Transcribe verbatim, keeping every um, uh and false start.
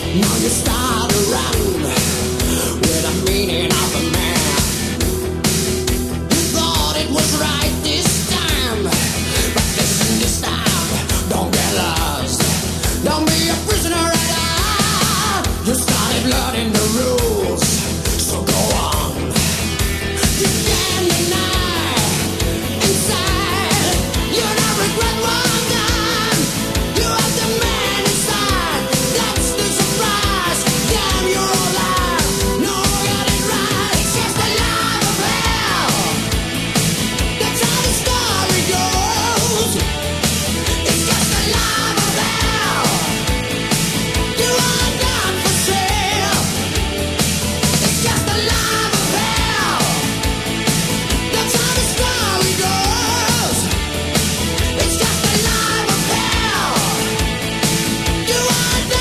Now you start to run with the meaning of a man. You thought it was right this time, but listen this time, don't get lost. Don't be a prisoner at all. You started learning the rules, so go on. You can't deny inside, you don't regret one time. You have the man inside, that's the surprise. Damn, you're alive, no, got it right. It's just a life of hell, that's how the story goes. It's just a life of hell, you are not for sale. It's just a life of hell, that's how the story goes. It's just a life of hell, you are not